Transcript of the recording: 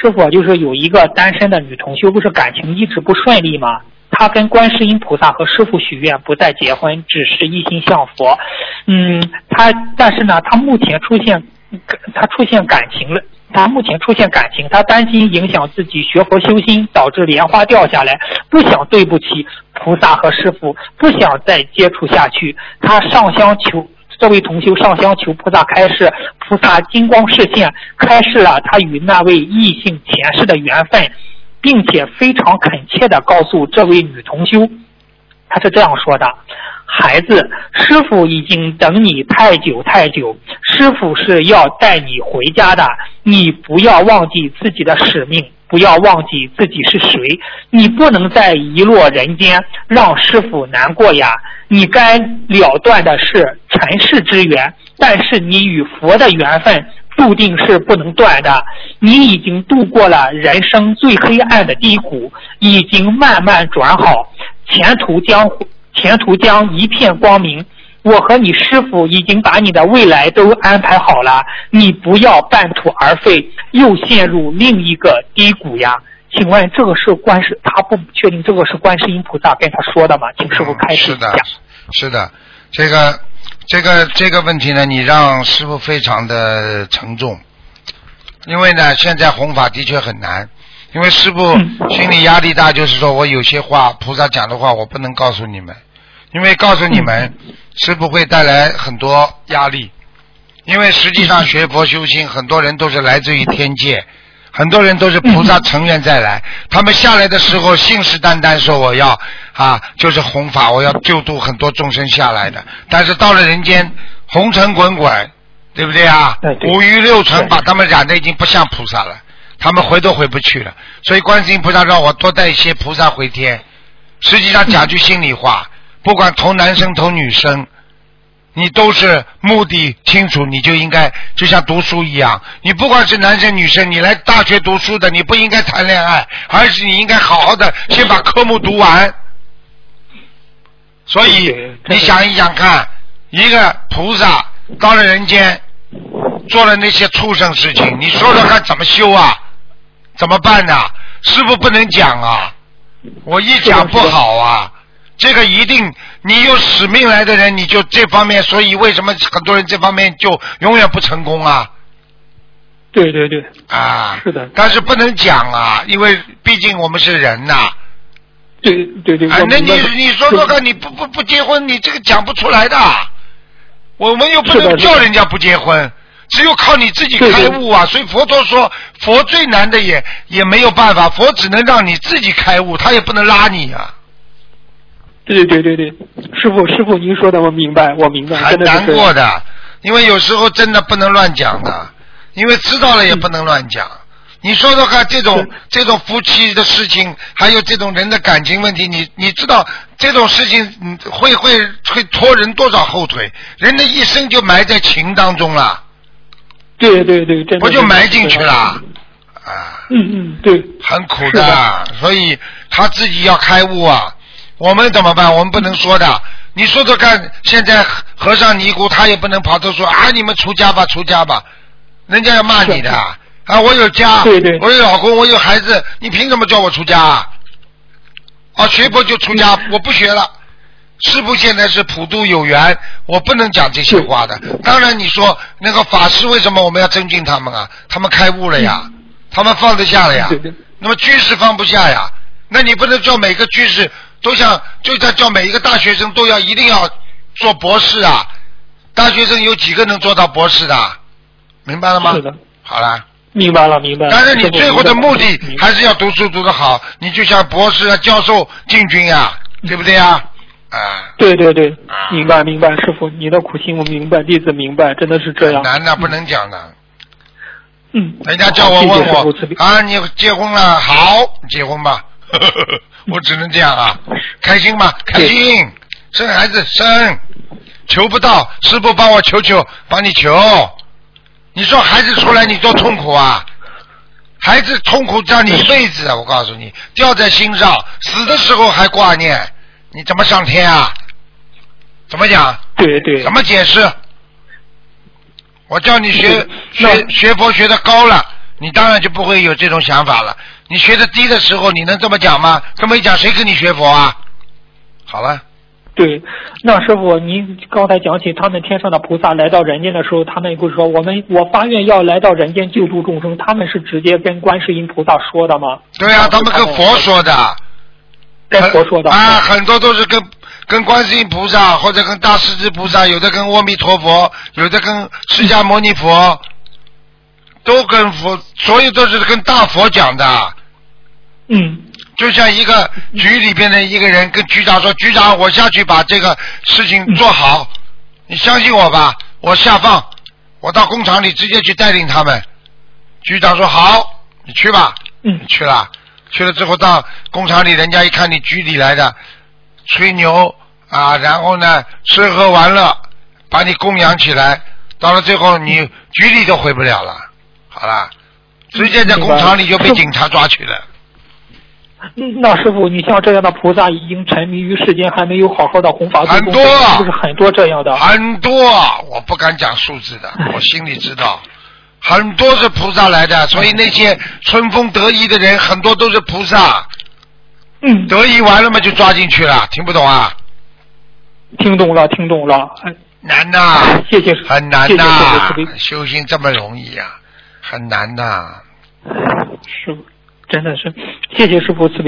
师傅，就是有一个单身的女同修，不是感情一直不顺利吗？她跟观世音菩萨和师父许愿不再结婚，只是一心向佛。但是呢，她目前出现感情了。她担心影响自己学佛修心，导致莲花掉下来，不想对不起菩萨和师父，不想再接触下去。她上香求这位同修上香求菩萨开示，菩萨金光示现，开示了他与那位异性前世的缘分，并且非常恳切地告诉这位女同修，他是这样说的：孩子，师父已经等你太久太久，师父是要带你回家的，你不要忘记自己的使命，不要忘记自己是谁，你不能再遗落人间，让师父难过呀。你该了断的是尘世之缘，但是你与佛的缘分注定是不能断的。你已经度过了人生最黑暗的低谷，已经慢慢转好，前途将一片光明。我和你师父已经把你的未来都安排好了，你不要半途而废，又陷入另一个低谷呀。请问这个是他不确定这个是观世音菩萨跟他说的吗？请师父开始一下。 是的，这个问题呢，你让师父非常的沉重，因为呢，现在弘法的确很难，因为师父心理压力大，就是说我有些话菩萨讲的话我不能告诉你们，因为告诉你们师父会带来很多压力，因为实际上学佛修心很多人都是来自于天界，很多人都是菩萨成愿再来，他们下来的时候信誓旦旦说我要就是弘法，我要救度很多众生下来的，但是到了人间红尘滚滚，对不对啊？五欲六尘把他们染得已经不像菩萨了，他们回都回不去了，所以观世音菩萨让我多带一些菩萨回天。实际上讲句心里话，不管投男生投女生，你都是目的清楚，你就应该就像读书一样，你不管是男生女生，你来大学读书的，你不应该谈恋爱，而是你应该好好的先把科目读完。所以你想一想看，一个菩萨到了人间做了那些畜生事情，你说说看怎么修啊？怎么办呢？师父不能讲啊，我一讲不好啊，这个一定你有使命来的人，你就这方面，所以为什么很多人这方面就永远不成功啊？ 对啊， 是的， 但是不能讲啊，因为毕竟我们是人呐。 对那你说说看，你不结婚，你这个讲不出来的，我们又不能叫人家不结婚，只有靠你自己开悟啊。所以佛陀说，佛最难的也没有办法，佛只能让你自己开悟，他也不能拉你啊。 对，师父您说的我明白， 很难过的，因为有时候真的不能乱讲的，因为知道了也不能乱讲。你说说看，这种夫妻的事情，还有这种人的感情问题，你知道这种事情会拖人多少后腿？人的一生就埋在情当中了。 对，真的不就埋进去了啊？ 对， 很苦的，所以他自己要开悟啊。我们怎么办？我们不能说的。你说说看，现在和尚尼姑他也不能跑头说你们出家吧，人家要骂你的。我有家，我有老公，我有孩子，你凭什么叫我出家啊？学佛就出家，我不学了。师父现在是普度有缘，我不能讲这些话的。当然你说那个法师为什么我们要尊敬他们啊？他们开悟了呀，他们放得下了呀。那么居士放不下呀，那你不能叫每个居士都就在叫每一个大学生都一定要做博士啊。大学生有几个能做到博士的？明白了吗？ 是的。 好了。 明白了。 但是你最后的目的还是要读书读得好，你就像博士啊、教授进军啊，对不对啊？ 对，明白，师父，你的苦心我明白，弟子明白，真的是这样。 难的不能讲的。人家叫我问我你结婚了？好，结婚吧。我只能这样啊。开心吗？开心。生孩子生，求不到，师父帮我求，帮你求。你说孩子出来你多痛苦啊！孩子痛苦让你一辈子啊！我告诉你，掉在心上，死的时候还挂念，你怎么上天啊？怎么讲？ 对。 怎么解释？我叫你学佛学得高了， 你当然就不会有这种想法了。你学的低的时候，你能这么讲吗？这么一讲，谁跟你学佛啊？好了。 对，那师傅，您刚才讲起他们天上的菩萨来到人间的时候，他们不是说我发愿要来到人间救助众生，他们是直接跟观世音菩萨说的吗？ 对啊，他们跟佛说的。 跟佛说的啊，很多都是跟观世音菩萨或者跟大势至菩萨，有的跟阿弥陀佛，有的跟释迦牟尼佛，都跟佛，所有都是跟大佛讲的。就像一个局里边的一个人跟局长说，局长我下去把这个事情做好，你相信我吧，我下放，我到工厂里直接去带领他们。局长说好，你去吧。你去了之后到工厂里，人家一看你局里来的，吹牛啊，然后呢吃喝玩乐把你供养起来，到了最后你局里都回不了了。好了，直接在工厂里就被警察抓去了。 那师傅，你像这样的菩萨已经沉迷于世间，还没有好好的弘法度众生，是不是很多这样的？ 很多，我不敢讲数字的，我心里知道，很多是菩萨来的，所以那些春风得意的人，很多都是菩萨。得意完了嘛，就抓进去了，听不懂啊？ 听懂了。 难呐， 谢谢， 很难呐，修行这么容易啊，很难呐。 师傅，真的是，谢谢师傅慈悲。